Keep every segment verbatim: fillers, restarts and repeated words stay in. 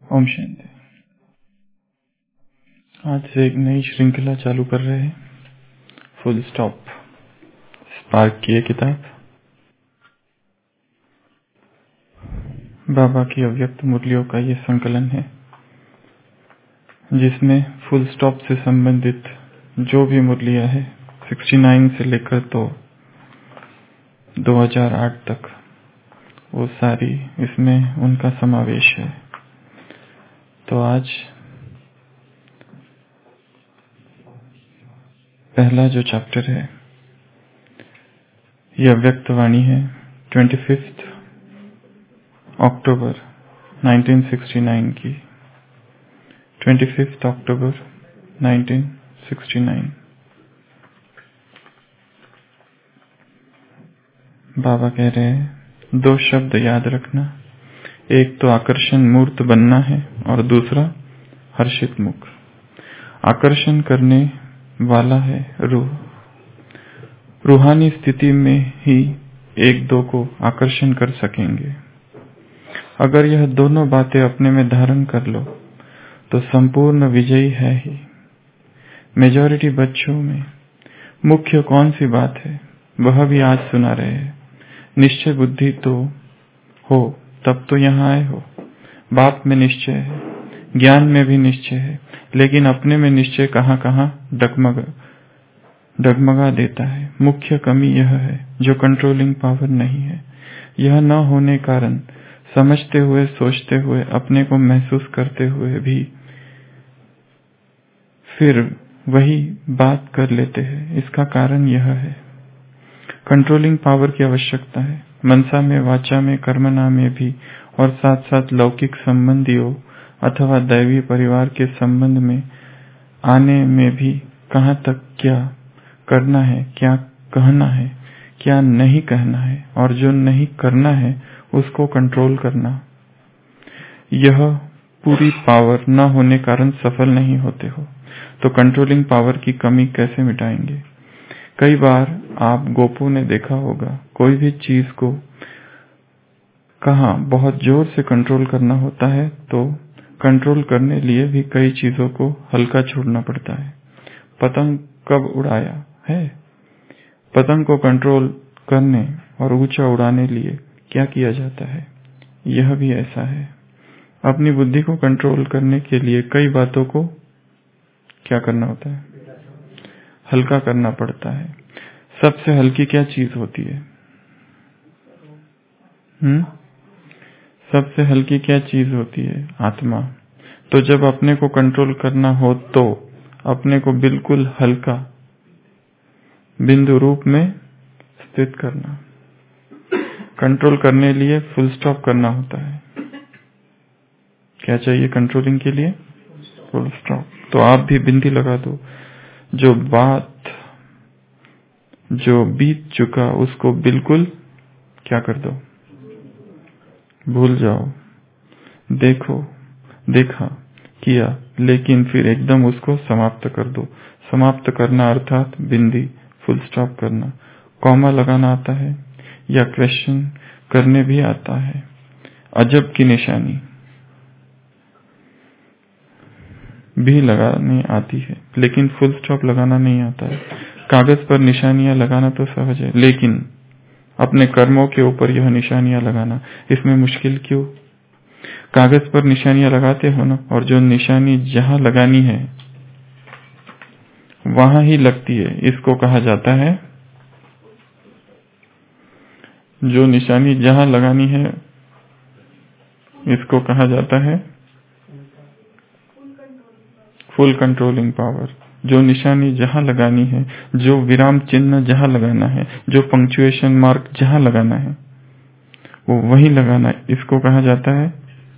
ओम शांति। आज से एक नई श्रृंखला चालू कर रहे हैं। फुल स्टॉप स्पार्क की ये किताब बाबा की अव्यक्त मुरलियों का ये संकलन है, जिसमें फुल स्टॉप से संबंधित जो भी मुरलियां है उनहत्तर से लेकर तो दो हज़ार आठ तक, वो सारी इसमें उनका समावेश है। तो आज पहला जो चैप्टर है यह अव्यक्त वाणी है, पच्चीस अक्टूबर उन्नीस सौ उनहत्तर की। पच्चीस अक्टूबर उन्नीस सौ उनहत्तर। बाबा कह रहे हैं, दो शब्द याद रखना, एक तो आकर्षण मूर्त बनना है और दूसरा हर्षित मुख। आकर्षण करने वाला है रूह। रूहानी स्थिति में ही एक दो को आकर्षण कर सकेंगे। अगर यह दोनों बातें अपने में धारण कर लो तो संपूर्ण विजयी है ही। मेजॉरिटी बच्चों में मुख्य कौन सी बात है वह भी आज सुना रहे हैं। निश्चय बुद्धि तो हो तब तो यहाँ आए हो। बाप में निश्चय है, ज्ञान में भी निश्चय है, लेकिन अपने में निश्चय कहाँ कहाँ डगमगा डगमगा देता है। मुख्य कमी यह है जो कंट्रोलिंग पावर नहीं है। यह न होने कारण समझते हुए, सोचते हुए, अपने को महसूस करते हुए भी फिर वही बात कर लेते हैं। इसका कारण यह है, कंट्रोलिंग पावर की आवश्यकता है। मनसा में, वाचा में, कर्मना में भी, और साथ साथ लौकिक संबंधियों अथवा दैवी परिवार के संबंध में आने में भी कहाँ तक क्या करना है, क्या कहना है, क्या नहीं कहना है, और जो नहीं करना है उसको कंट्रोल करना। यह पूरी पावर न होने कारण सफल नहीं होते हो। तो कंट्रोलिंग पावर की कमी कैसे मिटाएंगे? कई बार आप गोपू ने देखा होगा, कोई भी चीज को कहाँ बहुत जोर से कंट्रोल करना होता है तो कंट्रोल करने लिए भी कई चीजों को हल्का छोड़ना पड़ता है। पतंग कब उड़ाया है? पतंग को कंट्रोल करने और ऊंचा उड़ाने लिए क्या किया जाता है? यह भी ऐसा है। अपनी बुद्धि को कंट्रोल करने के लिए कई बातों को क्या करना होता है? हल्का करना पड़ता है। सबसे हल्की क्या चीज होती है? हम्म सबसे हल्की क्या चीज होती है? आत्मा। तो जब अपने को कंट्रोल करना हो तो अपने को बिल्कुल हल्का बिंदु रूप में स्थित करना। कंट्रोल करने लिए फुल स्टॉप करना होता है। क्या चाहिए कंट्रोलिंग के लिए? Full stop. तो आप भी बिंदी लगा दो। जो बात जो बीत चुका उसको बिल्कुल क्या कर दो? भूल जाओ। देखो, देखा, किया, लेकिन फिर एकदम उसको समाप्त कर दो। समाप्त करना अर्थात बिंदी, फुल स्टॉप करना। कॉमा लगाना आता है या क्वेश्चन करने भी आता है। अजब की निशानी भी लगानी आती है, लेकिन फुल स्टॉप लगाना नहीं आता है। कागज पर निशानियां लगाना तो सहज है, लेकिन अपने कर्मों के ऊपर यह निशानियां लगाना, इसमें मुश्किल क्यों? कागज पर निशानियां लगाते हो ना, और जो निशानी जहां लगानी है वहां ही लगती है। इसको कहा जाता है, जो निशानी जहां लगानी है इसको कहा जाता है फुल कंट्रोलिंग पावर। जो निशानी जहां लगानी है, जो विराम चिन्ह जहां लगाना है, जो पंक्चुएशन मार्क जहां लगाना है वो वहीं लगाना है। इसको कहा जाता है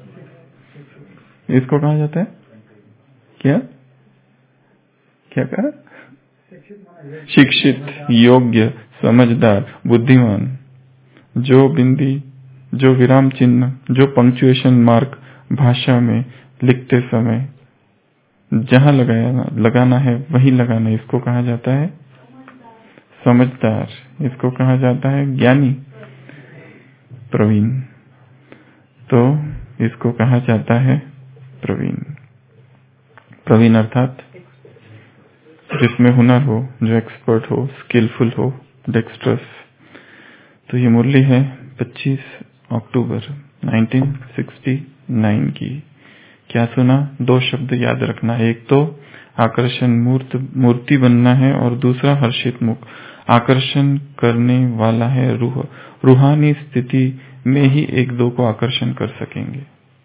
इसको कहा जाता है क्या क्या कहा? शिक्षित, योग्य, समझदार, बुद्धिमान। जो बिंदी, जो विराम चिन्ह, जो पंक्चुएशन मार्क भाषा में लिखते समय जहां लगाना लगाना है वहीं लगाना। इसको कहा जाता है समझदार। इसको कहा जाता है ज्ञानी, प्रवीण। तो इसको कहा जाता है प्रवीण। प्रवीण अर्थात जिसमें हुनर हो, जो एक्सपर्ट हो, स्किलफुल हो, डेक्स्ट्रस। तो ये मुरली है पच्चीस अक्टूबर उन्नीस सौ उनहत्तर की। क्या सुना? दो शब्द याद रखना, एक तो आकर्षण मूर्त मूर्ति बनना है और दूसरा हर्षित मुख। आकर्षण करने वाला है रूह। रूहानी स्थिति में ही एक दो को आकर्षण कर सकेंगे।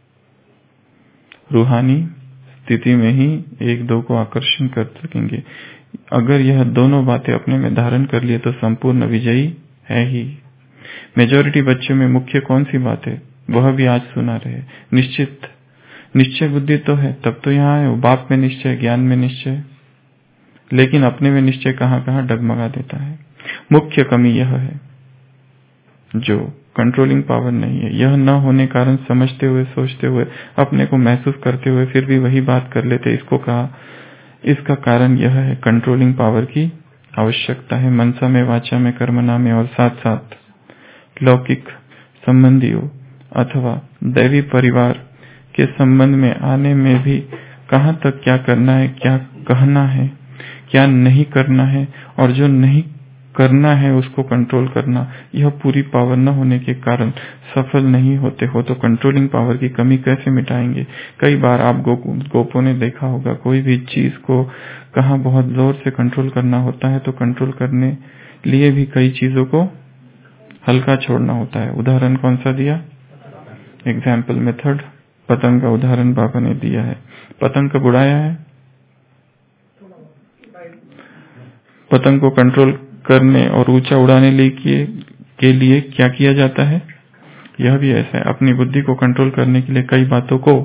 रूहानी स्थिति में ही एक दो को आकर्षण कर सकेंगे। अगर यह दोनों बातें अपने में धारण कर लिए तो संपूर्ण विजयी है ही। मेजॉरिटी बच्चों में मुख्य कौन सी बात है, वह भी आज सुना रहे। निश्चित निश्चय बुद्धि तो है, तब तो यहाँ है। बाप में निश्चय, ज्ञान में निश्चय, लेकिन अपने में निश्चय कहाँ कहाँ डगमगा देता है। मुख्य कमी यह है जो कंट्रोलिंग पावर नहीं है। यह न होने कारण समझते हुए, सोचते हुए, अपने को महसूस करते हुए फिर भी वही बात कर लेते। इसको कहा इसका कारण यह है कंट्रोलिंग पावर की आवश्यकता है। मनसा में, वाचा में, कर्मना में और साथ साथ लौकिक संबंधियों अथवा दैवी परिवार के संबंध में आने में भी कहाँ तक क्या करना है, क्या कहना है, क्या नहीं करना है और जो नहीं करना है उसको कंट्रोल करना, यह पूरी पावर न होने के कारण सफल नहीं होते हो। तो कंट्रोलिंग पावर की कमी कैसे मिटाएंगे? कई बार आप गो, गोपों ने देखा होगा, कोई भी चीज को कहाँ बहुत जोर से कंट्रोल करना होता है तो कंट्रोल करने लिए भी कई चीजों को हल्का छोड़ना होता है। उदाहरण कौन सा दिया? Example method. पतंग का उदाहरण बाबा ने दिया है। पतंग कब उड़ाया है? पतंग को कंट्रोल करने और ऊंचा उड़ाने लिए के लिए क्या किया जाता है? यह भी ऐसा है। अपनी बुद्धि को कंट्रोल करने के लिए कई बातों को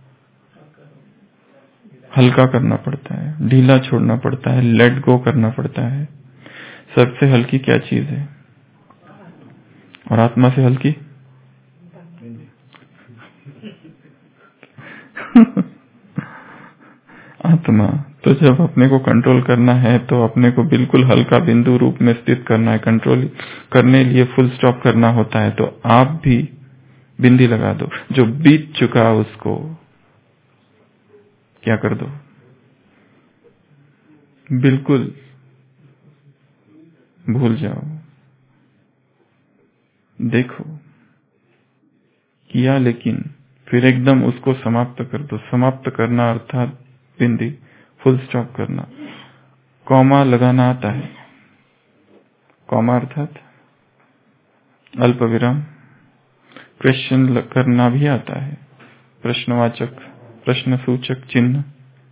हल्का करना पड़ता है, ढीला छोड़ना पड़ता है, लेट गो करना पड़ता है। सबसे हल्की क्या चीज है? और आत्मा से हल्की आत्मा। तो जब अपने को कंट्रोल करना है तो अपने को बिल्कुल हल्का बिंदु रूप में स्थित करना है। कंट्रोल करने लिए फुल स्टॉप करना होता है। तो आप भी बिंदी लगा दो, जो बीत चुका उसको क्या कर दो, बिल्कुल भूल जाओ। देखो किया, लेकिन फिर एकदम उसको समाप्त कर दो। समाप्त करना अर्थात बिंदी, फुल स्टॉप करना। कॉमा लगाना आता है? कॉमा अर्थात अल्प विराम। क्वेश्चन करना भी आता है, प्रश्नवाचक, प्रश्न सूचक चिन्ह।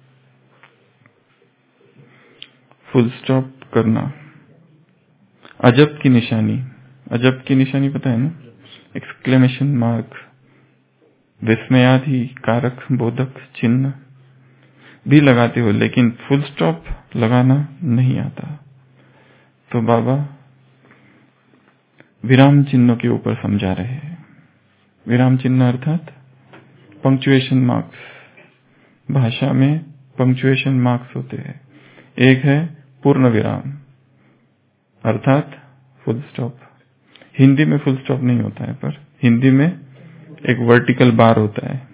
फुल स्टॉप करना। अजब की निशानी, अजब की निशानी पता है ना? एक्सक्लेमेशन मार्क, विस्मयादि कारक बोधक चिन्ह भी लगाते हो, लेकिन फुल स्टॉप लगाना नहीं आता। तो बाबा विराम चिन्हों के ऊपर समझा रहे हैं। विराम चिन्ह अर्थात पंक्चुएशन मार्क्स। भाषा में पंक्चुएशन मार्क्स होते हैं। एक है पूर्ण विराम अर्थात फुल स्टॉप। हिंदी में फुल स्टॉप नहीं होता है, पर हिंदी में एक वर्टिकल बार होता है।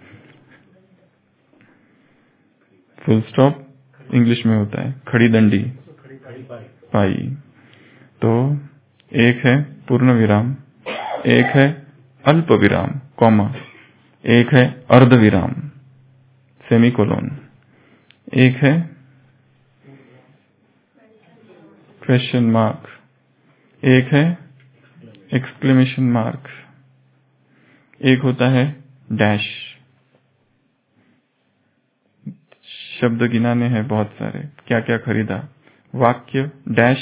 फुल स्टॉप इंग्लिश में होता है खड़ी दंडी, पाई। तो एक है पूर्ण विराम, एक है अल्प विराम कॉमा, एक है अर्ध विराम सेमीकोलोन, एक है क्वेश्चन मार्क, एक है एक्सक्लेमेशन मार्क, एक होता है डैश। शब्द गिनाने हैं बहुत सारे, क्या क्या खरीदा। वाक्य डैश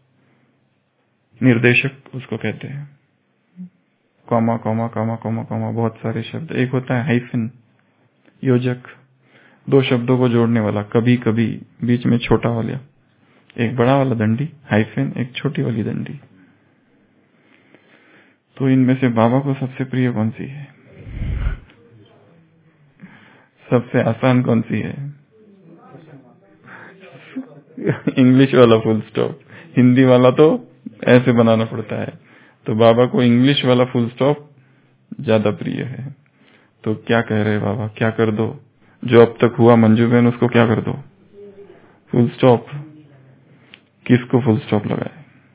निर्देशक उसको कहते हैं। Comma comma comma comma comma बहुत सारे शब्द। एक होता है हाइफन योजक, दो शब्दों को जोड़ने वाला। कभी कभी बीच में छोटा वाला, एक बड़ा वाला दंडी हाइफन, एक छोटी वाली दंडी। तो इनमें से बाबा को सबसे प्रिय कौन सी है? सबसे आसान कौन सी है? इंग्लिश वाला फुल स्टॉप। हिंदी वाला तो ऐसे बनाना पड़ता है। तो बाबा को इंग्लिश वाला फुल स्टॉप ज्यादा प्रिय है। तो क्या कह रहे बाबा? क्या कर दो? जो अब तक हुआ मंजू बहन उसको क्या कर दो, फुल स्टॉप। किसको फुल स्टॉप लगाए?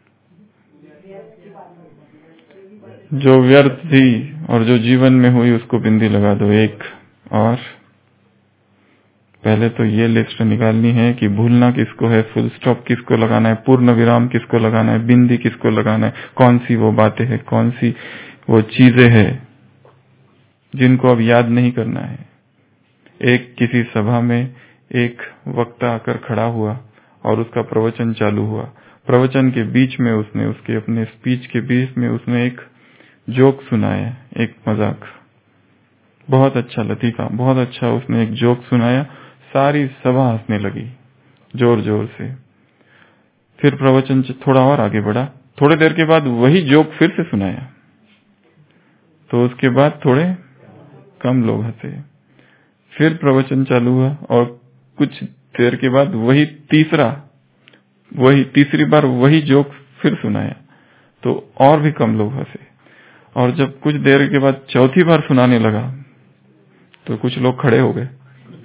जो व्यर्थ थी और जो जीवन में हुई उसको बिंदी लगा दो एक। और पहले तो ये लिस्ट निकालनी है कि भूलना किसको है, फुल स्टॉप किसको लगाना है, पूर्ण विराम किसको लगाना है, बिंदी किसको लगाना है, कौन सी वो बातें हैं, कौन सी वो चीजें हैं जिनको अब याद नहीं करना है। एक किसी सभा में एक वक्ता आकर खड़ा हुआ और उसका प्रवचन चालू हुआ। प्रवचन के बीच में उसने, उसके अपने स्पीच के बीच में उसने एक जोक सुनाया, एक मजाक, बहुत अच्छा लतीफा, बहुत अच्छा उसने एक जोक सुनाया। सारी सभा हंसने लगी जोर जोर से। फिर प्रवचन थोड़ा और आगे बढ़ा, थोड़ी देर के बाद वही जोक फिर से सुनाया, तो उसके बाद थोड़े कम लोग हंसे। फिर प्रवचन चालू हुआ और कुछ देर के बाद वही तीसरा वही तीसरी बार वही जोक फिर सुनाया, तो और भी कम लोग हंसे। और जब कुछ देर के बाद चौथी बार सुनाने लगा तो कुछ लोग खड़े हो गए,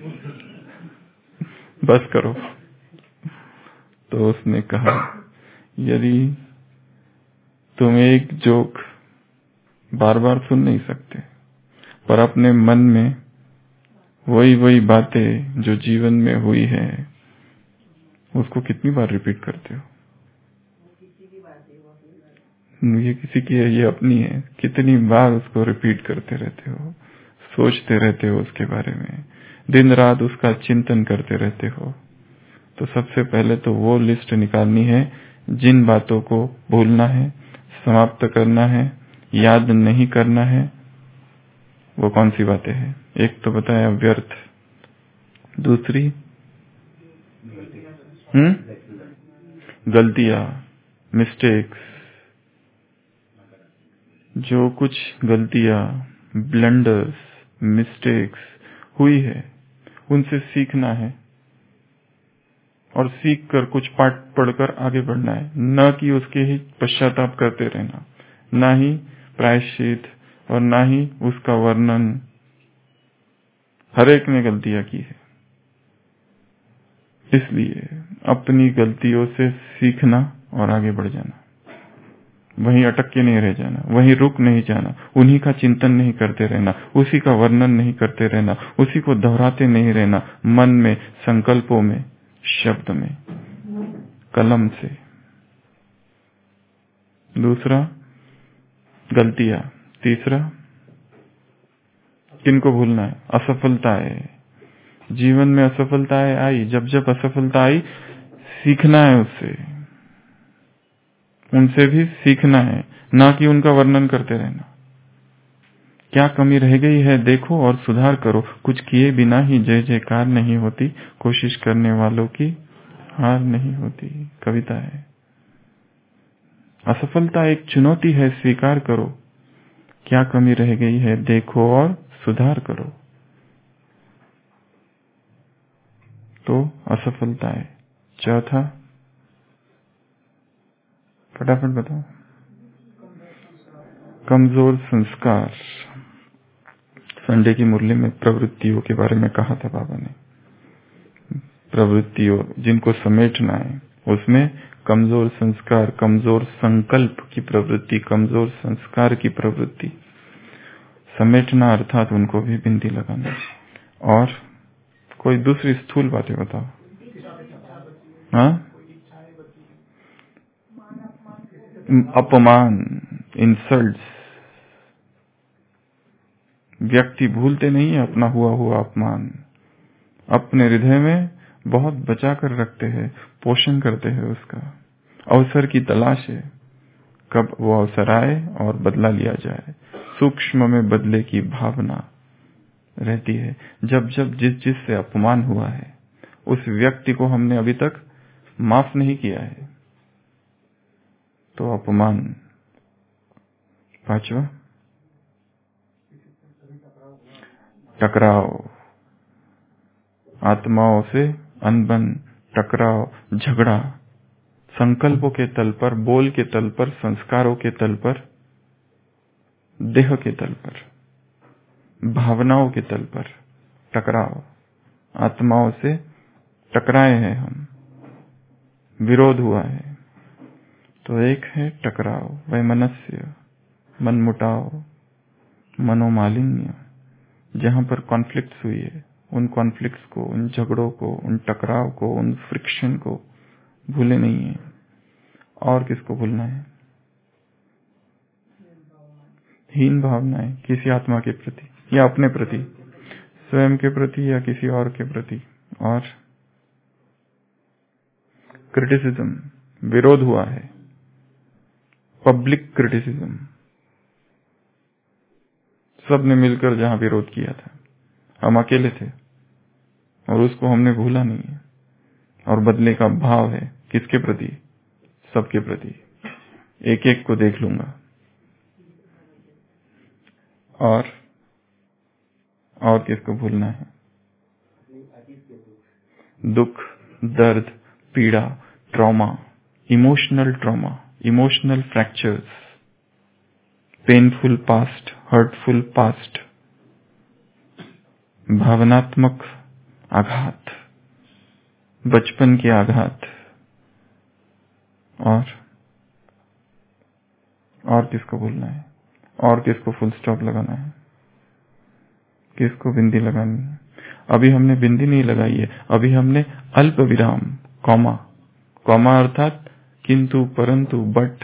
बस करो। तो उसने कहा, यदि तुम एक जोक बार बार सुन नहीं सकते पर अपने मन में वही वही बातें जो जीवन में हुई है उसको कितनी बार रिपीट करते हो? ये किसी की है, ये अपनी है, कितनी बार उसको रिपीट करते रहते हो, सोचते रहते हो उसके बारे में, दिन रात उसका चिंतन करते रहते हो। तो सबसे पहले तो वो लिस्ट निकालनी है जिन बातों को भूलना है, समाप्त करना है, याद नहीं करना है। वो कौन सी बातें हैं? एक तो बताया व्यर्थ, दूसरी हम्म गलतियां, मिस्टेक्स, जो कुछ गलतियां, ब्लंडर्स, मिस्टेक्स हुई है उनसे सीखना है और सीख कर कुछ पाठ पढ़कर आगे बढ़ना है, न कि उसके ही पश्चाताप करते रहना, न ही प्रायश्चित और न ही उसका वर्णन। हर एक ने गलतियां की है, इसलिए अपनी गलतियों से सीखना और आगे बढ़ जाना, वहीं अटक के नहीं रह जाना, वहीं रुक नहीं जाना, उन्हीं का चिंतन नहीं करते रहना, उसी का वर्णन नहीं करते रहना, उसी को दोहराते नहीं रहना, मन में, संकल्पों में, शब्द में, कलम से। दूसरा गलतियां, तीसरा किनको भूलना है? असफलताएं। जीवन में असफलताएं आई, जब जब असफलता आई सीखना है उससे, उनसे भी सीखना है, ना कि उनका वर्णन करते रहना। क्या कमी रह गई है देखो और सुधार करो, कुछ किए बिना ही जय जयकार नहीं होती, कोशिश करने वालों की हार नहीं होती। कविता है। असफलता एक चुनौती है, स्वीकार करो, क्या कमी रह गई है देखो और सुधार करो। तो असफलता है। चौथा, फटाफट बताओ। कमजोर संस्कार। संडे की मुरली में प्रवृत्तियों के बारे में कहा था बाबा ने, प्रवृत्तियों जिनको समेटना है, उसमें कमजोर संस्कार, कमजोर संकल्प की प्रवृत्ति, कमजोर संस्कार की प्रवृत्ति समेटना, अर्थात उनको भी बिंदी लगाना। और कोई दूसरी स्थूल बातें बताओ। हाँ, अपमान, इंसल्ट्स। व्यक्ति भूलते नहीं है अपना हुआ हुआ अपमान, अपने हृदय में बहुत बचा कर रखते हैं, पोषण करते हैं उसका। अवसर की तलाश है, कब वो अवसर आए और बदला लिया जाए। सूक्ष्म में बदले की भावना रहती है। जब जब जिस जिस से अपमान हुआ है उस व्यक्ति को हमने अभी तक माफ नहीं किया है, तो अपमान। पांचवा, टकराव, आत्माओं से अनबन, टकराव, झगड़ा, संकल्पों के तल पर, बोल के तल पर, संस्कारों के तल पर, देह के तल पर, भावनाओं के तल पर टकराव। आत्माओं से टकराए हैं, हम विरोध हुआ है। तो एक है टकराव, वैमनस्य, मनमुटाव, मनोमालिन्य, जहां पर कॉन्फ्लिक्ट्स हुई है, उन कॉन्फ्लिक्ट्स को, उन झगड़ों को, उन टकराव को, उन फ्रिक्शन को भूले नहीं है। और किसको भूलना है? हीन भावनाएं किसी आत्मा के प्रति या अपने प्रति, स्वयं के प्रति या किसी और के प्रति। और क्रिटिसिज्म, विरोध हुआ है, पब्लिक क्रिटिसिज्म, सबने मिलकर जहां विरोध किया था, हम अकेले थे और उसको हमने भूला नहीं है। और बदले का भाव है किसके प्रति? सबके प्रति। एक एक को देख लूंगा। और और किसको भूलना है? दुख, दर्द, पीड़ा, trauma, emotional trauma, emotional fractures, painful past, hurtful past, भावनात्मक आघात, बचपन के आघात। और और किसको भूलना है? और किसको फुल स्टॉप लगाना है? किसको बिंदी लगानी है? अभी हमने बिंदी नहीं लगाई है, अभी हमने अल्प विराम, कॉमा, कॉमा अर्थात किंतु, परंतु, बट,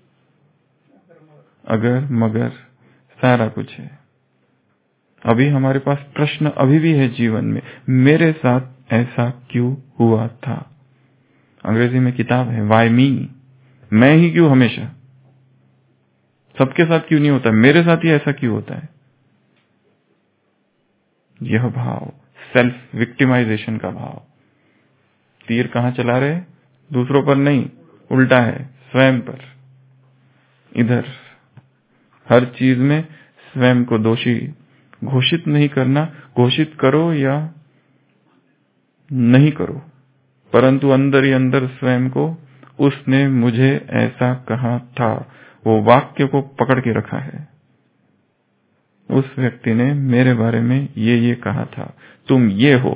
अगर, मगर, सारा कुछ है। अभी हमारे पास प्रश्न अभी भी है जीवन में, मेरे साथ ऐसा क्यों हुआ था? अंग्रेजी में किताब है वाई मी, मैं ही क्यों हमेशा? सबके साथ क्यों नहीं होता, मेरे साथ ही ऐसा क्यों होता है? यह भाव, सेल्फ विक्टिमाइजेशन का भाव। तीर कहां चला रहे? दूसरों पर नहीं, उल्टा है, स्वयं पर। इधर हर चीज में स्वयं को दोषी घोषित नहीं करना, घोषित करो या नहीं करो, परंतु अंदर ही अंदर स्वयं को, उसने मुझे ऐसा कहा था, वो वाक्य को पकड़ के रखा है। उस व्यक्ति ने मेरे बारे में ये ये कहा था, तुम ये हो।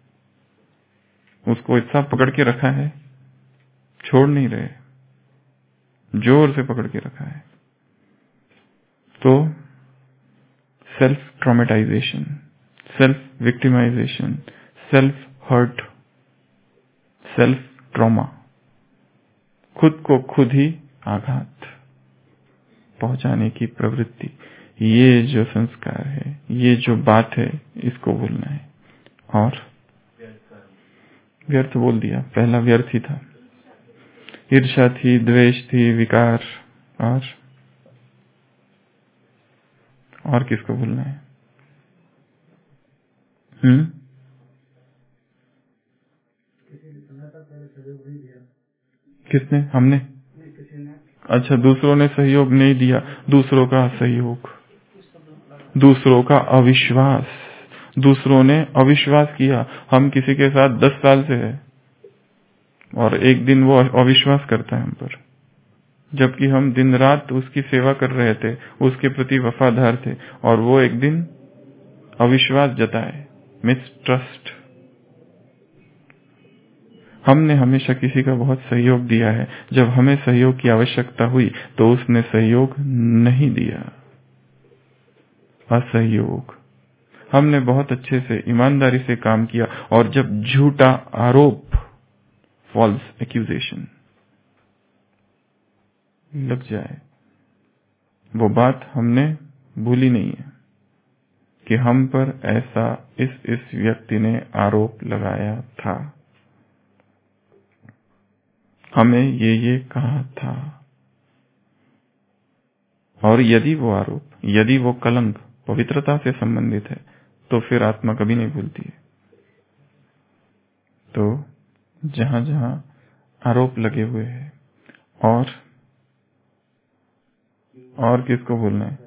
उसको इतना पकड़ के रखा है, छोड़ नहीं रहे, जोर से पकड़ के रखा है। तो self traumatization, self victimization, self hurt, self trauma, खुद को खुद ही आघात पहुंचाने की प्रवृत्ति, ये जो संस्कार है, ये जो बात है, इसको भूलना है। और व्यर्थ बोल दिया, पहला व्यर्थ ही था। ईर्ष्या थी, द्वेष थी, विकार, और और किसको भूलना है? हम्म किसने? हमने? अच्छा, दूसरों ने सहयोग नहीं दिया। दूसरों का सहयोग, दूसरों का अविश्वास, दूसरों ने अविश्वास किया। हम किसी के साथ दस साल से है और एक दिन वो अविश्वास करता है हम पर, जबकि हम दिन रात उसकी सेवा कर रहे थे, उसके प्रति वफादार थे, और वो एक दिन अविश्वास जताए, मिसट्रस्ट। हमने हमेशा किसी का बहुत सहयोग दिया है, जब हमें सहयोग की आवश्यकता हुई तो उसने सहयोग नहीं दिया, असहयोग। हमने बहुत अच्छे से, ईमानदारी से काम किया, और जब झूठा आरोप, फॉल्स एक्यूजेशन लग जाए, वो बात हमने भूली नहीं है कि हम पर ऐसा इस इस व्यक्ति ने आरोप लगाया था, हमें ये ये कहा था। और यदि वो आरोप, यदि वो कलंक पवित्रता से संबंधित है, तो फिर आत्मा कभी नहीं भूलती है। तो जहां जहां आरोप लगे हुए हैं, और और किसको भूलना है?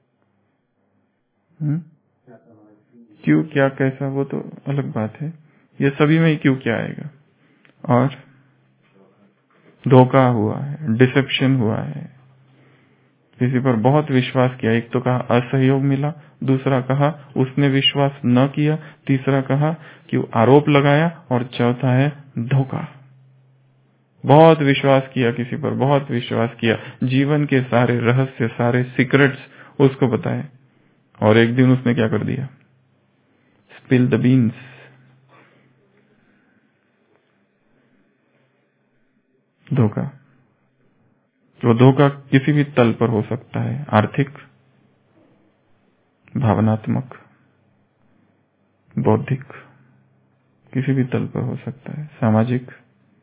हुँ? क्यों, क्या, कैसा, वो तो अलग बात है। ये सभी में ही क्यों क्या आएगा। और धोखा हुआ है, डिसेप्शन हुआ है, किसी पर बहुत विश्वास किया, एक तो कहा असहयोग मिला, दूसरा कहा उसने विश्वास न किया, तीसरा कहा कि वो आरोप लगाया, और चौथा है धोखा। बहुत विश्वास किया किसी पर, बहुत विश्वास किया, जीवन के सारे रहस्य, सारे सीक्रेट्स उसको बताए, और एक दिन उसने क्या कर दिया, स्पिल द बीन्स। धोखा। वो धोखा किसी भी तल पर हो सकता है, आर्थिक, भावनात्मक, बौद्धिक, किसी भी तल पर हो सकता है, सामाजिक,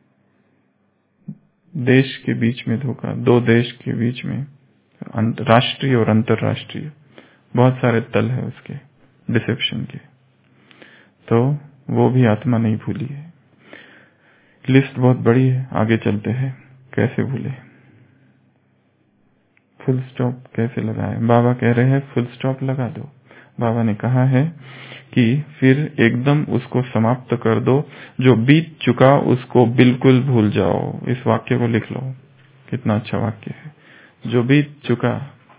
देश के बीच में धोखा, दो देश के बीच में, राष्ट्रीय और अंतर्राष्ट्रीय, बहुत सारे तल है उसके डिसेप्शन के। तो वो भी आत्मा नहीं भूली है। लिस्ट बहुत बड़ी है, आगे चलते हैं, कैसे भूले, फुल स्टॉप कैसे लगाए। बाबा कह रहे हैं फुल स्टॉप लगा दो। बाबा ने कहा है कि फिर एकदम उसको समाप्त कर दो, जो बीत चुका उसको बिल्कुल भूल जाओ। इस वाक्य को लिख लो, कितना अच्छा वाक्य है, जो बीत चुका।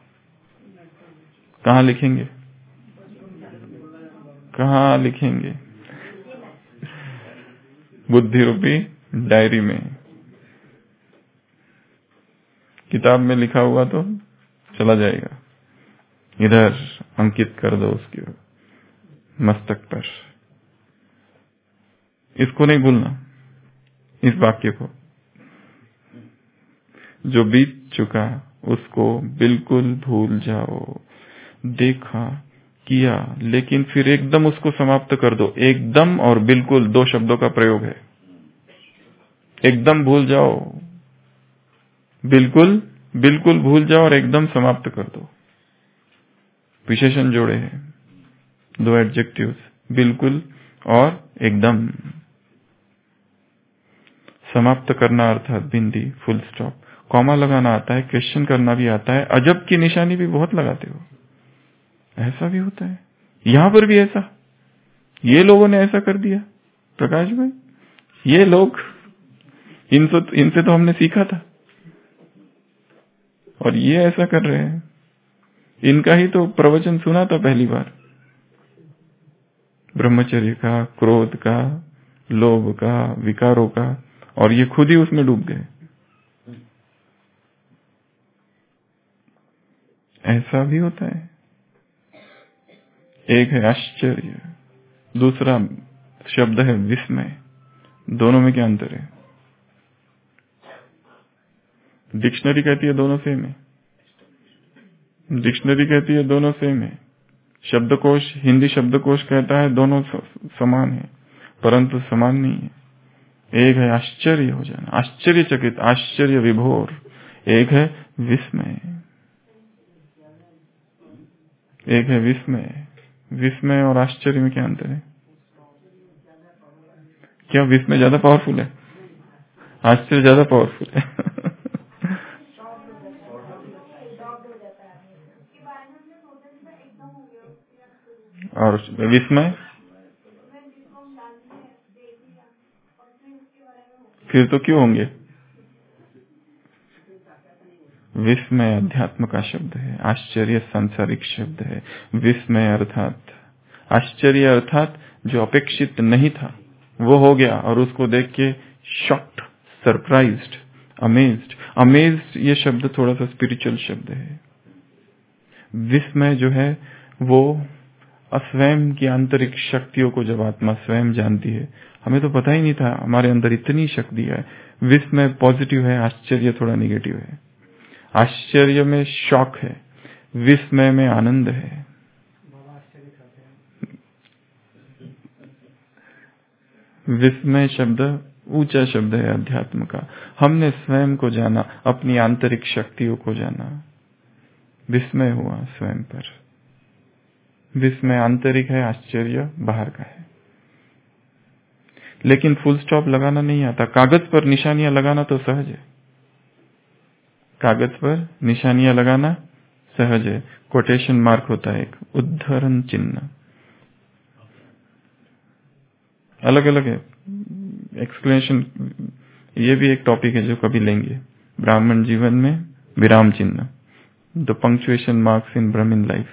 कहाँ लिखेंगे, कहाँ लिखेंगे, बुद्धि रूपी डायरी में। किताब में लिखा हुआ तो चला जाएगा, इधर अंकित कर दो उसके मस्तक पर। इसको नहीं भूलना, इस वाक्य को, जो बीत चुका उसको बिल्कुल भूल जाओ। देखा, किया, लेकिन फिर एकदम उसको समाप्त कर दो। एकदम और बिल्कुल दो शब्दों का प्रयोग है। एकदम भूल जाओ, बिल्कुल बिल्कुल भूल जाओ, और एकदम समाप्त कर दो। विशेषण जोड़े हैं, दो एडजेक्टिव्स, बिल्कुल और एकदम। समाप्त करना अर्थात बिंदी, फुल स्टॉप। कॉमा लगाना आता है, क्वेश्चन करना भी आता है, अजब की निशानी भी बहुत लगाते हो, ऐसा भी होता है। यहां पर भी ऐसा, ये लोगों ने ऐसा कर दिया प्रकाश भाई, ये लोग, इनसे इनसे तो हमने सीखा था, और ये ऐसा कर रहे हैं। इनका ही तो प्रवचन सुना था पहली बार, ब्रह्मचर्य का, क्रोध का, लोभ का, विकारों का, और ये खुद ही उसमें डूब गए। ऐसा भी होता है। एक है आश्चर्य, दूसरा शब्द है विस्मय। दोनों में क्या अंतर है? डिक्शनरी कहती है दोनों सेम है, डिक्शनरी कहती है दोनों सेम है। शब्दकोश, हिंदी शब्दकोश कहता है दोनों समान है, परंतु समान नहीं है। एक है आश्चर्य हो जाना, आश्चर्यचकित, आश्चर्य विभोर। एक है विस्मय, एक है विस्मय। विस्मय और आश्चर्य में क्या अंतर है? क्या विस्मय ज्यादा पावरफुल है? आश्चर्य ज्यादा पावरफुल है। और विस्मय फिर तो क्यों होंगे? विस्मय अध्यात्म का शब्द है, आश्चर्य सांसारिक शब्द है। विस्मय अर्थात, आश्चर्य अर्थात जो अपेक्षित नहीं था वो हो गया, और उसको देख के शॉक्ड, सरप्राइज्ड, अमेज्ड। अमेज्ड ये शब्द थोड़ा सा स्पिरिचुअल शब्द है। विस्मय जो है वो स्वयं की आंतरिक शक्तियों को जब आत्मा स्वयं जानती है, हमें तो पता ही नहीं था हमारे अंदर इतनी शक्ति है। विस्मय पॉजिटिव है, आश्चर्य थोड़ा निगेटिव है। आश्चर्य में शॉक है, विस्मय में आनंद है। विस्मय शब्द ऊंचा शब्द है अध्यात्म का। हमने स्वयं को जाना, अपनी आंतरिक शक्तियों को जाना, विस्मय हुआ स्वयं पर। विस्मय आंतरिक है, आश्चर्य बाहर का है। लेकिन फुल स्टॉप लगाना नहीं आता। कागज पर निशानियां लगाना तो सहज है, कागज पर निशानियां लगाना सहज है। कोटेशन मार्क होता है, एक उद्धरण चिन्ह, अलग अलग है एक्सप्लेनेशन। ये भी एक टॉपिक है जो कभी लेंगे। ब्राह्मण जीवन में विराम चिन्ह, the punctuation marks in Brahmin life.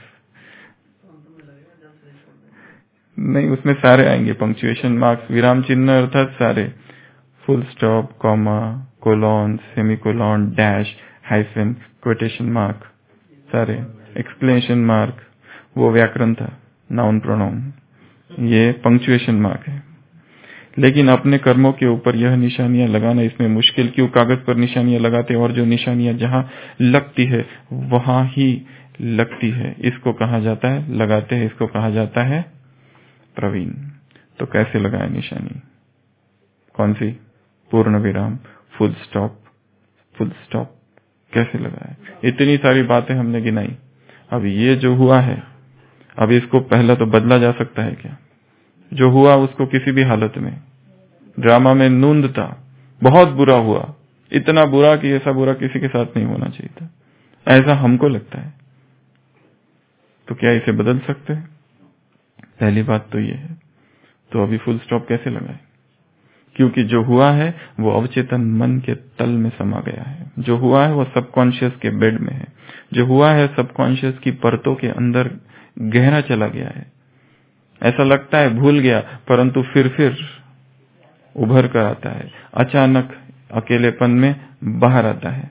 नहीं, उसमें सारे आएंगे पंक्चुएशन मार्क्स, विराम चिन्ह अर्थात सारे, full stop, comma, colon, semicolon, dash, hyphen, quotation mark, सारे, एक्सक्लेमेशन मार्क, वो व्याकरण था, नाउन प्रोनाउन, ये पंक्चुएशन मार्क है। लेकिन अपने कर्मों के ऊपर यह निशानियां लगाना इसमें मुश्किल क्यों? कागज पर निशानियां लगाते और जो निशानियां जहां लगती है वहां ही लगती है, इसको कहा जाता है लगाते हैं, इसको कहा जाता है प्रवीण। तो कैसे लगाए निशानी? कौन सी? पूर्ण विराम, फुल स्टॉप, फुल स्टॉप कैसे लगाए? इतनी सारी बातें हमने गिनाई। अब ये जो हुआ है, अब इसको पहला तो बदला जा सकता है क्या? जो हुआ उसको किसी भी हालत में, ड्रामा में नूंद था, बहुत बुरा हुआ, इतना बुरा कि ऐसा बुरा किसी के साथ नहीं होना चाहिए था, ऐसा हमको लगता है। तो क्या इसे बदल सकते हैं? पहली बात तो ये है। तो अभी फुल स्टॉप कैसे लगाए? क्योंकि जो हुआ है वो अवचेतन मन के तल में समा गया है। जो हुआ है वो सबकॉन्शियस के बेड में है। जो हुआ है सबकॉन्शियस की परतों के अंदर गहरा चला गया है। ऐसा लगता है भूल गया, परंतु फिर फिर उभर कर आता है, अचानक अकेलेपन में बाहर आता है।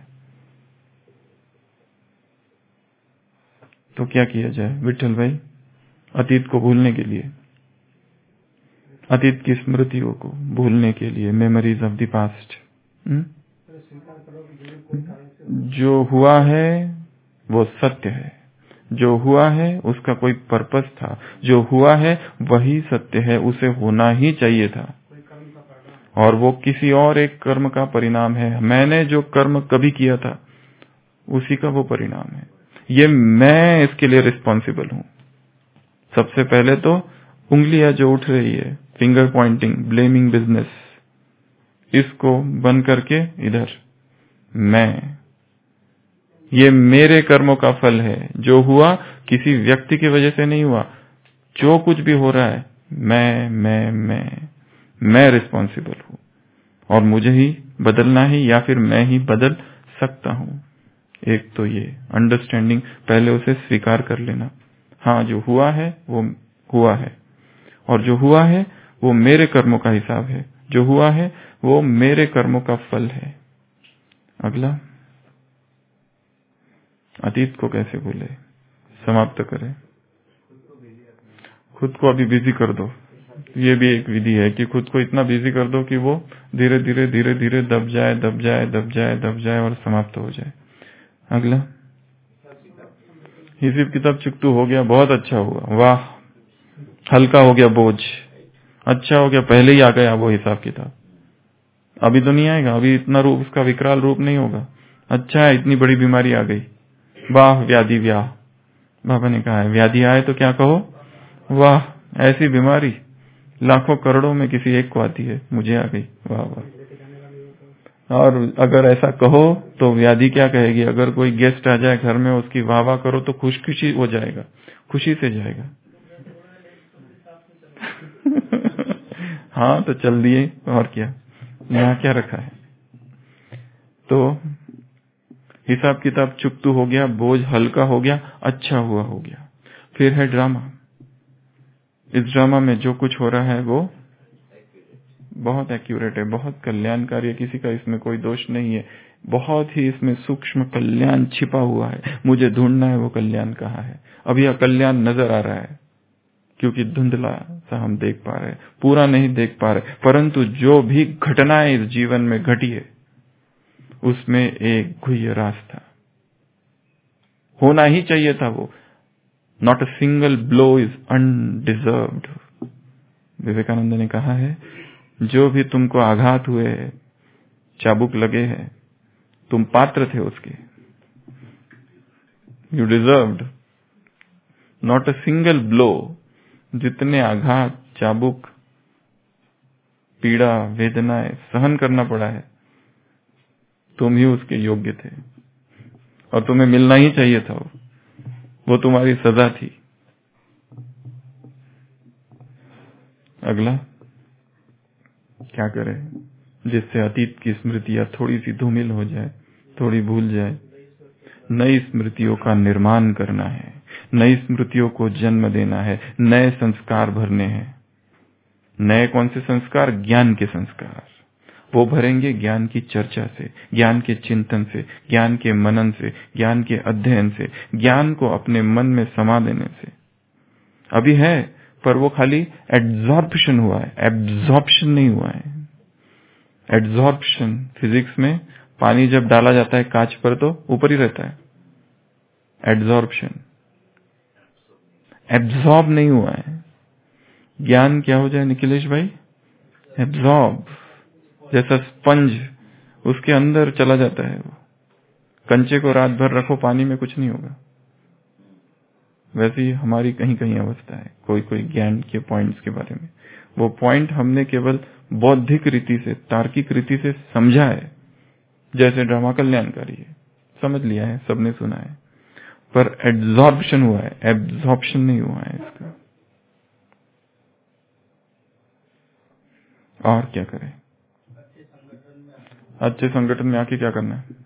तो क्या किया जाए विठल भाई? अतीत को भूलने के लिए, अतीत की स्मृतियों को भूलने के लिए, मेमोरीज ऑफ द पास्ट, जो हुआ है वो सत्य है, जो हुआ है उसका कोई पर्पस था, जो हुआ है वही सत्य है, उसे होना ही चाहिए था, और वो किसी और एक कर्म का परिणाम है। मैंने जो कर्म कभी किया था उसी का वो परिणाम है। ये मैं इसके लिए रिस्पॉन्सिबल हूं। सबसे पहले तो उंगलियां जो उठ रही है, फिंगर पॉइंटिंग, ब्लेमिंग बिजनेस, इसको बंद करके इधर मैं, ये मेरे कर्मों का फल है। जो हुआ किसी व्यक्ति की वजह से नहीं हुआ, जो कुछ भी हो रहा है मैं मैं मैं मैं रिस्पॉन्सिबल हूं, और मुझे ही बदलना ही, या फिर मैं ही बदल सकता हूं। एक तो ये अंडरस्टैंडिंग, पहले उसे स्वीकार कर लेना। हाँ, जो हुआ है वो हुआ है, और जो हुआ है वो मेरे कर्मों का हिसाब है, जो हुआ है वो मेरे कर्मों का फल है। अगला, अतीत को कैसे भूले, समाप्त करें? खुद को अभी बिजी कर दो। ये भी एक विधि है कि खुद को इतना बिजी कर दो कि वो धीरे धीरे धीरे धीरे दब जाए दब जाए दब जाए दब जाए और समाप्त हो जाए। अगला, हिसाब किताब चुकतू हो गया, बहुत अच्छा हुआ, वाह, हल्का हो गया बोझ, अच्छा हो गया, पहले ही आ गया वो हिसाब किताब, अभी तो नहीं आएगा, अभी इतना रूप, उसका विकराल रूप नहीं होगा। अच्छा है, इतनी बड़ी बीमारी आ गई, वाह, व्याधि व्याह, बाबा ने कहा है व्याधि आए तो क्या कहो, वाह, ऐसी बीमारी लाखों करोड़ों में किसी एक को आती है, मुझे आ गई, वाह वाह। और अगर ऐसा कहो तो व्याधि क्या कहेगी? अगर कोई गेस्ट आ जाए घर में, उसकी वाह वाह करो तो खुश खुशी हो जाएगा, खुशी से जाएगा। हाँ, तो चल दिए, और क्या, यहाँ क्या रखा है? तो हिसाब किताब चुकतू हो गया, बोझ हल्का हो गया, अच्छा हुआ हो गया। फिर है ड्रामा। इस ड्रामा में जो कुछ हो रहा है वो बहुत एक्यूरेट है, बहुत कल्याणकारी है, किसी का इसमें कोई दोष नहीं है, बहुत ही इसमें सूक्ष्म कल्याण छिपा हुआ है। मुझे ढूंढना है वो कल्याण कहाँ है। अब यह कल्याण नजर आ रहा है क्योंकि धुंधला सा हम देख पा रहे हैं, पूरा नहीं देख पा रहे, परंतु जो भी घटनाएं इस जीवन में घटी है उसमें एक गुह्य राज था, होना ही चाहिए था वो। Not a single blow is undeserved. Vivekananda ने कहा है, जो भी तुमको आघात हुए, चाबुक लगे हैं, तुम पात्र थे उसके, you deserved. Not a single blow, जितने आघात, चाबुक, पीड़ा, वेदनाएं सहन करना पड़ा है, तुम ही उसके योग्य थे, और तुम्हें मिलना ही चाहिए था वो, वो तुम्हारी सजा थी। अगला, क्या करें जिससे अतीत की स्मृतियां थोड़ी सी धूमिल हो जाए, थोड़ी भूल जाए? नई स्मृतियों का निर्माण करना है, नई स्मृतियों को जन्म देना है, नए संस्कार भरने हैं। नए कौन से संस्कार? ज्ञान के संस्कार। वो भरेंगे ज्ञान की चर्चा से, ज्ञान के चिंतन से, ज्ञान के मनन से, ज्ञान के अध्ययन से, ज्ञान को अपने मन में समा देने से। अभी है पर वो खाली एब्जॉर्प्शन हुआ है, एब्जॉर्प्शन नहीं हुआ है। एब्जॉर्प्शन फिजिक्स में पानी जब डाला जाता है कांच पर तो ऊपर ही रहता है। एब्जॉर्प्शन, एब्जॉर्ब नहीं हुआ है। ज्ञान क्या हो जाए निखिलेश भाई? एब्जॉर्ब, जैसा स्पंज उसके अंदर चला जाता है। वो कंचे को रात भर रखो पानी में, कुछ नहीं होगा। वैसे ही हमारी कहीं कहीं अवस्था है कोई कोई ज्ञान के पॉइंट्स के बारे में। वो पॉइंट हमने केवल बौद्धिक रीति से, तार्किक रीति से समझा है, जैसे ड्रामा कल्याणकारी है, समझ लिया है, सबने सुना है, पर एब्जॉर्प्शन हुआ है, एब्जॉर्प्शन नहीं हुआ है इसका। और क्या करें? अच्छे संगठन में आके क्या करना है?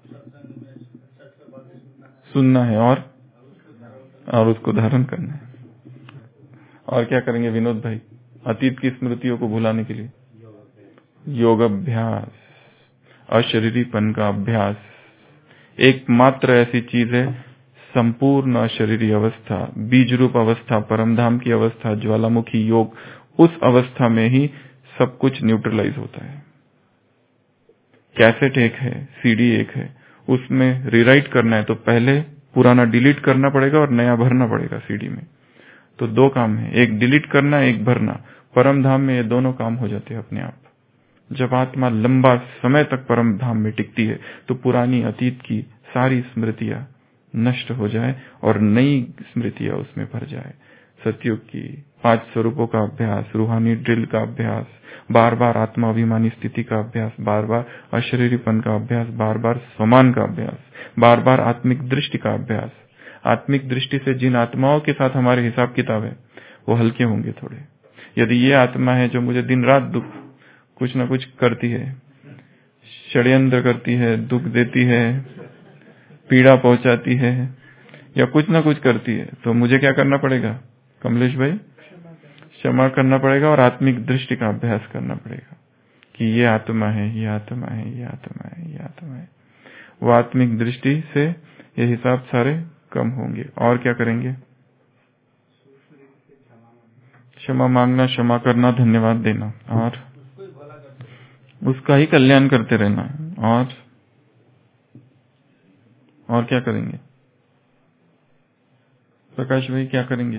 सुनना है और और उसको धारण करना है। और क्या करेंगे विनोद भाई? अतीत की स्मृतियों को भुलाने के लिए योग अभ्यास, अशरीरीपन का अभ्यास एकमात्र ऐसी चीज है, संपूर्ण अशरीरी अवस्था, बीज रूप अवस्था, परमधाम की अवस्था, ज्वालामुखी योग, उस अवस्था में ही सब कुछ न्यूट्रलाइज होता है। कैसेट एक है, सीडी एक है, उसमें रीराइट करना है तो पहले पुराना डिलीट करना पड़ेगा और नया भरना पड़ेगा सीडी में। तो दो काम है, एक डिलीट करना, एक भरना। परम धाम में ये दोनों काम हो जाते हैं अपने आप। जब आत्मा लंबा समय तक परम धाम में टिकती है तो पुरानी अतीत की सारी स्मृतियां नष्ट हो जाए और नई स्मृतियां उसमें भर जाए। सतयुग की पांच स्वरूपों का अभ्यास, रूहानी ड्रिल का अभ्यास, बार बार आत्मा अभिमानी स्थिति का अभ्यास, बार बार अशरीरीपन का अभ्यास, बार बार समान का अभ्यास, बार बार आत्मिक दृष्टि का अभ्यास। आत्मिक दृष्टि से जिन आत्माओं के साथ हमारे हिसाब किताब है वो हल्के होंगे थोड़े। यदि ये आत्मा है जो मुझे दिन रात दुख कुछ न कुछ करती है, षड्यंत्र करती है, दुख देती है, पीड़ा पहुंचाती है या कुछ न कुछ करती है, तो मुझे क्या करना पड़ेगा कमलेश भाई? क्षमा करना पड़ेगा और आत्मिक दृष्टि का अभ्यास करना पड़ेगा कि ये आत्मा है, ये आत्मा है, ये आत्मा है, ये आत्मा है। वो आत्मिक दृष्टि से ये हिसाब सारे कम होंगे। और क्या करेंगे? क्षमा मांगना, क्षमा करना, धन्यवाद देना और उसका ही कल्याण करते रहना। और और क्या करेंगे प्रकाश भाई? क्या करेंगे?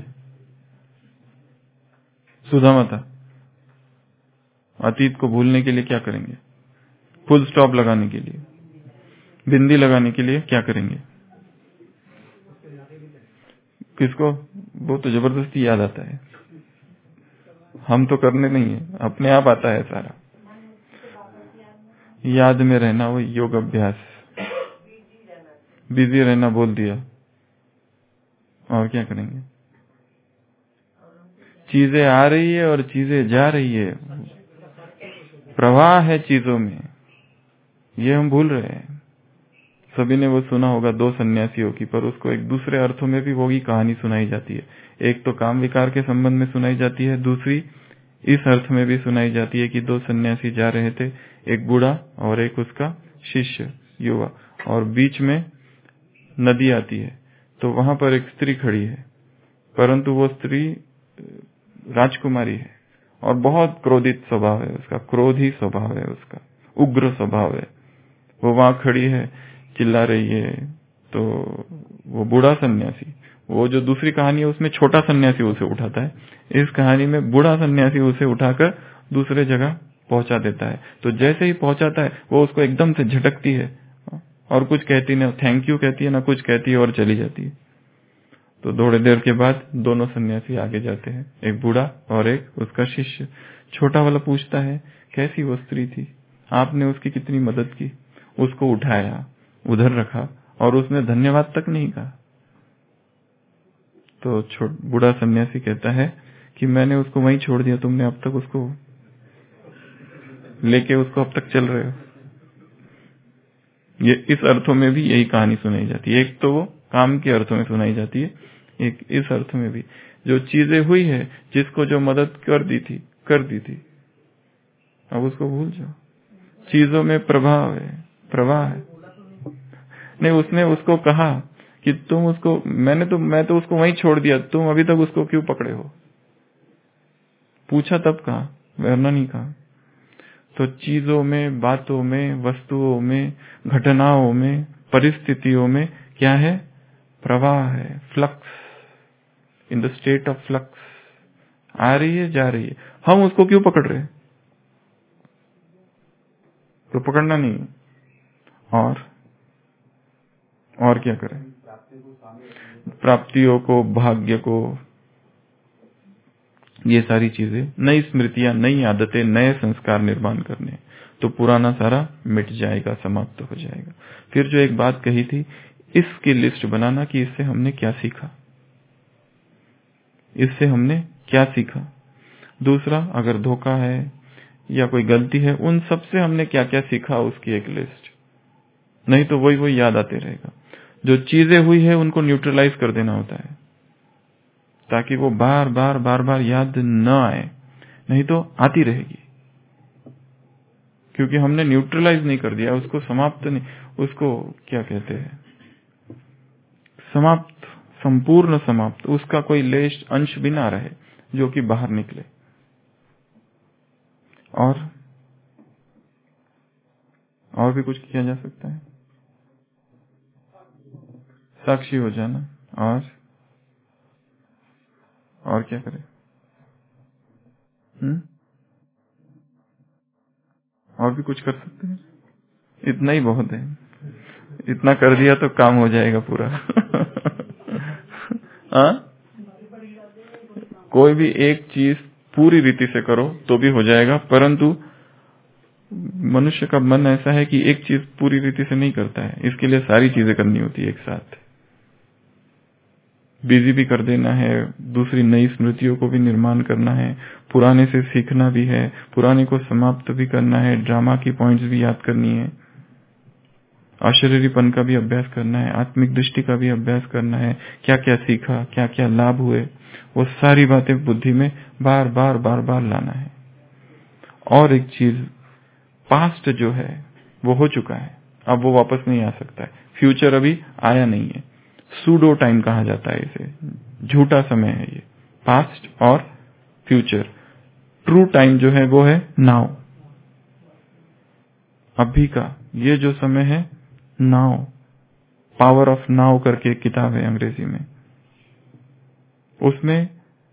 सुधा माता, अतीत को भूलने के लिए क्या करेंगे? फुल स्टॉप लगाने के लिए, बिंदी लगाने के लिए क्या करेंगे? किसको? वो तो जबरदस्ती याद आता है, हम तो करने नहीं है, अपने आप आता है सारा। याद में रहना, वो योग अभ्यास। बिजी रहना बोल दिया। और क्या करेंगे? चीजें आ रही है और चीजें जा रही है, प्रवाह है चीजों में, ये हम भूल रहे हैं। सभी ने वो सुना होगा दो सन्यासियों की, पर उसको एक दूसरे अर्थों में भी वही कहानी सुनाई जाती है। एक तो काम विकार के संबंध में सुनाई जाती है, दूसरी इस अर्थ में भी सुनाई जाती है कि दो सन्यासी जा रहे थे, एक बूढ़ा और एक उसका शिष्य युवा, और बीच में नदी आती है। तो वहां पर एक स्त्री खड़ी है, परंतु वो स्त्री राजकुमारी है और बहुत क्रोधित स्वभाव है उसका, क्रोधी स्वभाव है उसका, उग्र स्वभाव है। वो वहां खड़ी है, चिल्ला रही है। तो वो बूढ़ा सन्यासी, वो जो दूसरी कहानी है उसमें छोटा सन्यासी उसे उठाता है, इस कहानी में बूढ़ा सन्यासी उसे उठाकर दूसरे जगह पहुंचा देता है। तो जैसे ही पहुंचाता है वो उसको एकदम से झटकती है और कुछ कहती ना थैंक यू कहती है ना कुछ कहती है और चली जाती है। तो थोड़ी देर के बाद दोनों सन्यासी आगे जाते हैं, एक बूढ़ा और एक उसका शिष्य। छोटा वाला पूछता है कैसी वो स्त्री थी, आपने उसकी कितनी मदद की, उसको उठाया, उधर रखा और उसने धन्यवाद तक नहीं कहा। तो बूढ़ा सन्यासी कहता है कि मैंने उसको वहीं छोड़ दिया, तुमने अब तक उसको लेके उसको अब तक चल रहे हो। ये इस अर्थों में भी यही कहानी सुनाई जाती है। एक तो वो काम के अर्थों में सुनाई जाती है, एक इस अर्थ में भी, जो चीजें हुई है, जिसको जो मदद कर दी थी कर दी थी, अब उसको भूल जाओ। चीजों में प्रभाव है, प्रवाह है। नहीं, उसने उसको कहा कि तुम उसको, मैंने तो मैं तो उसको वहीं छोड़ दिया, तुम अभी तक उसको क्यों पकड़े हो? पूछा तब कहा, वरना नहीं कहा। तो चीजों में, बातों में, वस्तुओं में, घटनाओं में, परिस्थितियों में क्या है? प्रवाह है, flux, in the state of flux, आ रही है, जा रही है। हम उसको क्यों पकड़ रहे? तो पकड़ना नहीं, और और क्या करें? प्राप्तियों को, भाग्य को, ये सारी चीजें, नई स्मृतियां, नई आदतें, नए संस्कार निर्माण करने, तो पुराना सारा मिट जाएगा, समाप्त हो जाएगा। फिर जो एक बात कही थी, इसकी लिस्ट बनाना कि इससे हमने क्या सीखा, इससे हमने क्या सीखा। दूसरा, अगर धोखा है या कोई गलती है, उन सब से हमने क्या क्या सीखा, उसकी एक लिस्ट। नहीं तो वही वही याद आते रहेगा। जो चीजें हुई है उनको न्यूट्रलाइज कर देना होता है, ताकि वो बार बार बार बार याद न आए, नहीं तो आती रहेगी। क्योंकि हमने न्यूट्रलाइज नहीं कर दिया उसको, समाप्त नहीं, उसको क्या कहते हैं, समाप्त, संपूर्ण समाप्त, उसका कोई लेश अंश भी ना रहे जो कि बाहर निकले। और और भी कुछ किया जा सकता है, साक्षी हो जाना। और और क्या करें? हम्म और भी कुछ कर सकते हैं? इतना ही बहुत है, इतना कर दिया तो काम हो जाएगा पूरा। हाँ, कोई भी एक चीज पूरी रीति से करो तो भी हो जाएगा, परंतु मनुष्य का मन ऐसा है कि एक चीज पूरी रीति से नहीं करता है, इसके लिए सारी चीजें करनी होती है एक साथ। बिजी भी कर देना है, दूसरी नई स्मृतियों को भी निर्माण करना है, पुराने से सीखना भी है, पुराने को समाप्त भी करना है, ड्रामा की पॉइंट्स भी याद करनी है, अशरीरीपन का भी अभ्यास करना है, आत्मिक दृष्टि का भी अभ्यास करना है, क्या क्या सीखा, क्या क्या लाभ हुए, वो सारी बातें बुद्धि में बार बार बार बार लाना है। और एक चीज, पास्ट जो है वो हो चुका है, अब वो वापस नहीं आ सकता है, फ्यूचर अभी आया नहीं है, सूडो टाइम कहा जाता है इसे, झूठा समय है ये, पास्ट और फ्यूचर। ट्रू टाइम जो है वो है नाउ, अभी का ये जो समय है, नाउ, पावर ऑफ नाउ करके एक किताब है अंग्रेजी में, उसमें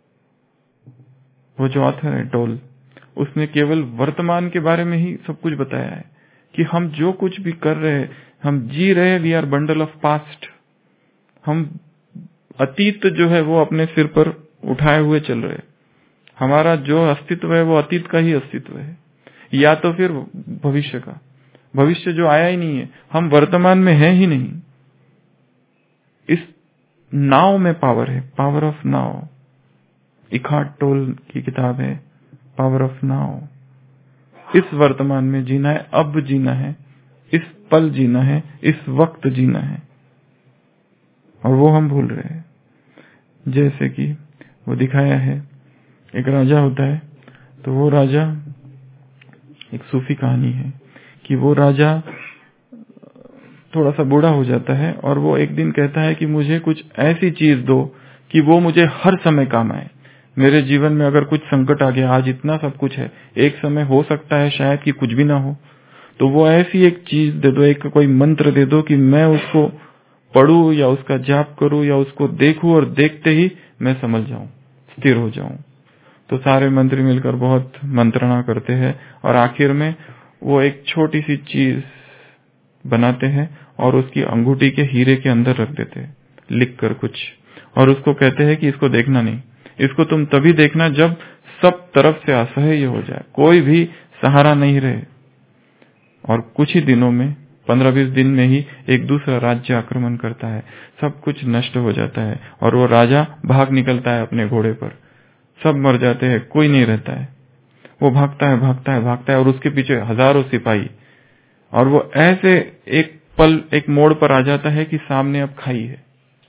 वो जो ऑथर है टोल, उसने केवल वर्तमान के बारे में ही सब कुछ बताया है कि हम जो कुछ भी कर रहे हैं, हम जी रहे हैं, we are bundle of past. हम अतीत जो है वो अपने सिर पर उठाए हुए चल रहे हैं, हमारा जो अस्तित्व है वो अतीत का ही अस्तित्व है, या तो फिर भविष्य का, भविष्य जो आया ही नहीं है, हम वर्तमान में है ही नहीं। इस नाव में पावर है, power of now, Eckhart Tolle की किताब है पावर ऑफ नाउ। इस वर्तमान में जीना है, अब जीना है, इस पल जीना है, इस वक्त जीना है, और वो हम भूल रहे हैं। जैसे कि वो दिखाया है, एक राजा होता है, तो वो राजा, एक सूफी कहानी है कि वो राजा थोड़ा सा बूढ़ा हो जाता है और वो एक दिन कहता है कि मुझे कुछ ऐसी चीज दो कि वो मुझे हर समय काम आए। मेरे जीवन में अगर कुछ संकट आ गया, आज इतना सब कुछ है, एक समय हो सकता है शायद कि कुछ भी ना हो, तो वो ऐसी एक चीज दे दो, एक कोई मंत्र दे दो कि मैं उसको पढ़ूं या उसका जाप करूं या उसको देखूं और देखते ही मैं समझ जाऊं, स्थिर हो जाऊं। तो सारे मंत्री मिलकर बहुत मंत्रणा करते हैं और आखिर में वो एक छोटी सी चीज बनाते हैं और उसकी अंगूठी के हीरे के अंदर रख देते हैं, लिख कर कुछ, और उसको कहते हैं कि इसको देखना नहीं, इसको तुम तभी देखना जब सब तरफ से असह्य हो जाए, कोई भी सहारा नहीं रहे। और कुछ ही दिनों में, पंद्रह बीस दिन में ही एक दूसरा राज्य आक्रमण करता है, सब कुछ नष्ट हो जाता है और वो राजा भाग निकलता है अपने घोड़े पर, सब मर जाते हैं, कोई नहीं रहता है। वो भागता है भागता है भागता है और उसके पीछे हजारों सिपाही, और वो ऐसे एक पल एक मोड़ पर आ जाता है कि सामने अब खाई है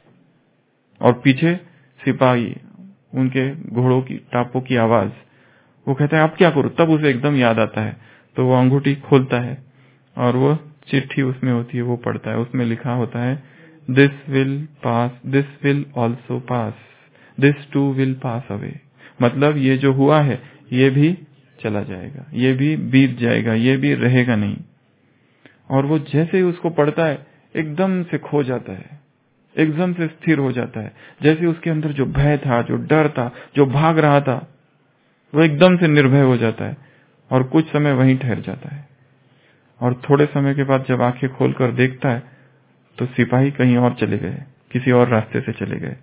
और पीछे सिपाही, उनके घोड़ों की टापों की आवाज। वो कहता है अब क्या करूं? तब उसे एकदम याद आता है, तो वो अंगूठी खोलता है और वो चिट्ठी उसमें होती है, वो पढ़ता है। उसमें लिखा होता है this will pass, this will also pass, this too will pass away. मतलब ये जो हुआ है ये भी चला जाएगा, ये भी बीत जाएगा, ये भी रहेगा नहीं। और वो जैसे ही उसको पढ़ता है एकदम से खो जाता है, एकदम से स्थिर हो जाता है। जैसे उसके अंदर जो भय था, जो डर था, जो भाग रहा था, वो एकदम से निर्भय हो जाता है और कुछ समय वहीं ठहर जाता है। और थोड़े समय के बाद जब आंखें खोलकर देखता है तो सिपाही कहीं और चले गए, किसी और रास्ते से चले गए।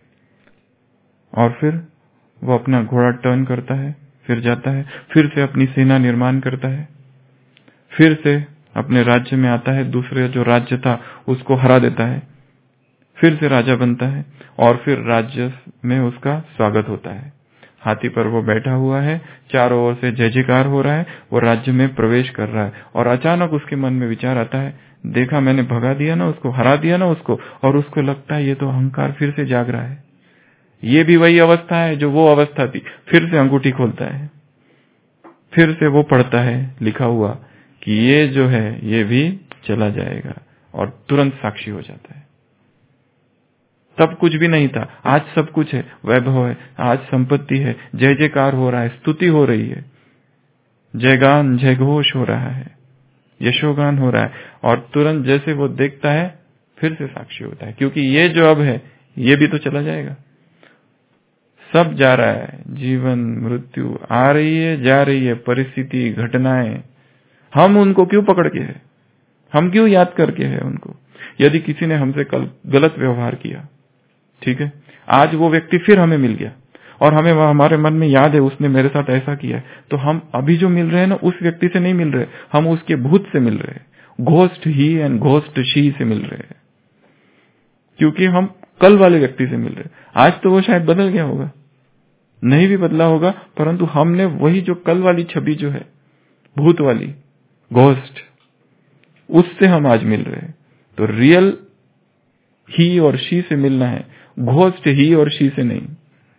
और फिर वो अपना घोड़ा टर्न करता है, फिर जाता है, फिर से अपनी सेना निर्माण करता है, फिर से अपने राज्य में आता है, दूसरे जो राज्य था उसको हरा देता है, फिर से राजा बनता है और फिर राज्य में उसका स्वागत होता है। हाथी पर वो बैठा हुआ है, चारों ओर से जय जयकार हो रहा है, वो राज्य में प्रवेश कर रहा है। और अचानक उसके मन में विचार आता है, देखा मैंने भगा दिया ना उसको, हरा दिया ना उसको। और उसको लगता है ये तो अहंकार फिर से जाग रहा है, ये भी वही अवस्था है जो वो अवस्था थी। फिर से अंगूठी खोलता है, फिर से वो पढ़ता है लिखा हुआ कि ये जो है ये भी चला जाएगा, और तुरंत साक्षी हो जाता है। तब कुछ भी नहीं था, आज सब कुछ है, वैभव है, आज संपत्ति है, जय जयकार हो रहा है, स्तुति हो रही है, जयगान जय घोष हो रहा है, यशोगान हो रहा है। और तुरंत जैसे वो देखता है फिर से साक्षी होता है, क्योंकि ये जो अब है ये भी तो चला जाएगा। सब जा रहा है, जीवन मृत्यु आ रही है, जा रही है, परिस्थिति घटनाएं, हम उनको क्यों पकड़ के है, हम क्यों याद करके है उनको। यदि किसी ने हमसे कल गलत व्यवहार किया, ठीक है, आज वो व्यक्ति फिर हमें मिल गया और हमें हमारे मन में याद है उसने मेरे साथ ऐसा किया है, तो हम अभी जो मिल रहे हैं ना उस व्यक्ति से नहीं मिल रहे, हम उसके भूत से मिल रहे हैं, ghost he and ghost she से मिल रहे हैं, क्योंकि हम कल वाले व्यक्ति से मिल रहे हैं। आज तो वो शायद बदल गया होगा, नहीं भी बदला होगा, परंतु हमने वही जो कल वाली छवि जो है, भूत वाली, घोस्ट, उससे हम आज मिल रहे हैं। तो रियल ही और शी से मिलना है, घोस्ट ही और शी से नहीं।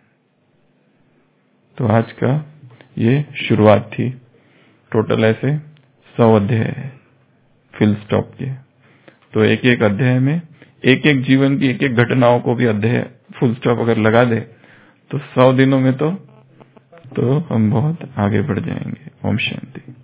तो आज का ये शुरुआत थी, टोटल ऐसे सौ अध्याय है फिल स्टॉप के। तो एक एक अध्याय में एक एक जीवन की एक एक घटनाओं को भी अध्याय फुल स्टॉप अगर लगा दे तो सौ दिनों में तो तो हम बहुत आगे बढ़ जाएंगे। ओम शांति।